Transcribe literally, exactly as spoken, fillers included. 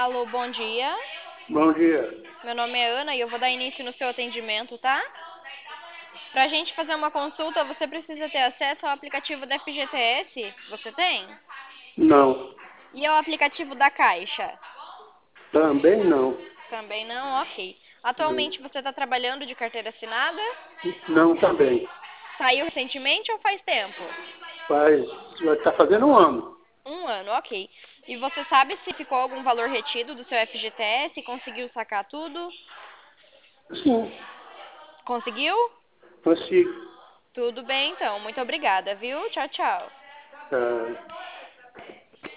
Alô, bom dia. Bom dia. Meu nome é Ana e eu vou dar início no seu atendimento, tá? Pra gente fazer uma consulta, você precisa ter acesso ao aplicativo da F G T S. Você tem? Não, E ao aplicativo da Caixa? também não. Também não? Ok. Atualmente você está trabalhando de carteira assinada? Não, também. Saiu recentemente ou faz tempo? Faz, vai estar fazendo um ano. Um ano, ok. E você sabe se ficou algum valor retido do seu F G T S? Conseguiu sacar tudo? Sim, Conseguiu? consigo. Tudo bem, então. Muito obrigada, viu? Tchau, tchau. Tá.